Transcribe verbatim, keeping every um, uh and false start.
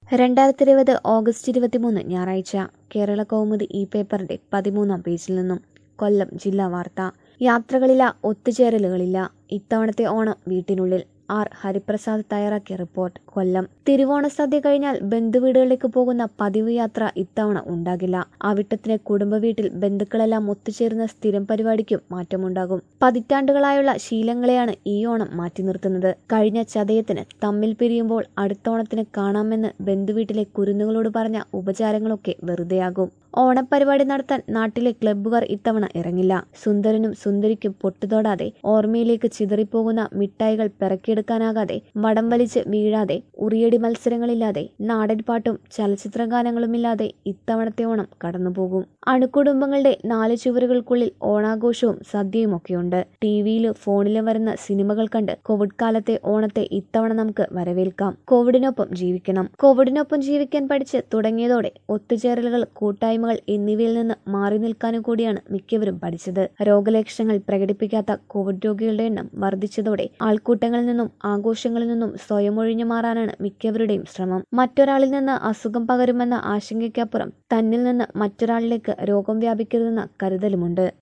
രണ്ടായിരത്തി ഇരുപത് ഓഗസ്റ്റ് ഇരുപത്തിമൂന്ന് ഞായറാഴ്ച കേരള കൗമുദി ഈ പേപ്പറിന്റെ പതിമൂന്നാം പേജിൽ നിന്നും കൊല്ലം ജില്ലാ വാർത്ത. യാത്രകളില്ല, ഒത്തുചേരലുകളില്ല. ഇത്തവണത്തെ ഓണം വീട്ടിനുള്ളിൽ. ആർ ഹരിപ്രസാദ് തയ്യാറാക്കിയ റിപ്പോർട്ട്. കൊല്ലം. തിരുവോണ സദ്യ കഴിഞ്ഞാൽ ബന്ധുവീടുകളിലേക്ക് പോകുന്ന പതിവ് യാത്ര ഇത്തവണ ഉണ്ടാകില്ല. അവിട്ടത്തിന് കുടുംബ വീട്ടിൽ ബന്ധുക്കളെല്ലാം ഒത്തുചേരുന്ന സ്ഥിരം പരിപാടിക്കും മാറ്റമുണ്ടാകും. പതിറ്റാണ്ടുകളായുള്ള ശീലങ്ങളെയാണ് ഈ ഓണം മാറ്റി നിർത്തുന്നത്. കഴിഞ്ഞ ചതയത്തിന് തമ്മിൽ പിരിയുമ്പോൾ അടുത്തോണത്തിന് കാണാമെന്ന് ബന്ധുവീട്ടിലെ കുരുന്നുകളോട് പറഞ്ഞ ഉപചാരങ്ങളൊക്കെ വെറുതെയാകും. ഓണപ്പരിപാടി നടത്താൻ നാട്ടിലെ ക്ലബ്ബുകാർ ഇത്തവണ ഇറങ്ങില്ല. സുന്ദരനും സുന്ദരിക്കും പൊട്ടുതൊടാതെ ഓർമ്മയിലേക്ക് ചിതറിപ്പോകുന്ന മിഠായികൾ പിറക്കിയെടുക്കാനാകാതെ വടം വലിച്ച് വീഴാതെ ഉറിയടി മത്സരങ്ങളില്ലാതെ നാടൻപാട്ടും ചലച്ചിത്ര ഗാനങ്ങളുമില്ലാതെ ഇത്തവണത്തെ ഓണം കടന്നുപോകും. അണുകുടുംബങ്ങളുടെ നാല് ചുവരുകൾക്കുള്ളിൽ ഓണാഘോഷവും സദ്യയുമൊക്കെയുണ്ട്. ടിവിയിലും ഫോണിലും വരുന്ന സിനിമകൾ കണ്ട് കോവിഡ് കാലത്തെ ഓണത്തെ ഇത്തവണ നമുക്ക് വരവേൽക്കാം. കോവിഡിനൊപ്പം ജീവിക്കണം. കോവിഡിനൊപ്പം ജീവിക്കാൻ പഠിച്ച് തുടങ്ങിയതോടെ ഒത്തുചേരലുകൾ, കൂട്ടായ്മകൾ എന്നിവയിൽ നിന്ന് മാറി നിൽക്കാനും കൂടിയാണ് മിക്കവരും പഠിച്ചത്. രോഗലക്ഷണങ്ങൾ പ്രകടിപ്പിക്കാത്ത കോവിഡ് രോഗികളുടെ എണ്ണം വർദ്ധിച്ചതോടെ ആൾക്കൂട്ടങ്ങളിൽ നിന്നും ആഘോഷങ്ങളിൽ നിന്നും സ്വയം ഒഴിഞ്ഞു മാറാനാണ് മിക്കവരുടെയും ശ്രമം. മറ്റൊരാളിൽ നിന്ന് അസുഖം പകരുമെന്ന ആശങ്കയ്ക്കപ്പുറം തന്നിൽ നിന്ന് മറ്റൊരാളിലേക്ക് രോഗം വ്യാപിക്കരുതെന്ന കരുതലുമുണ്ട്.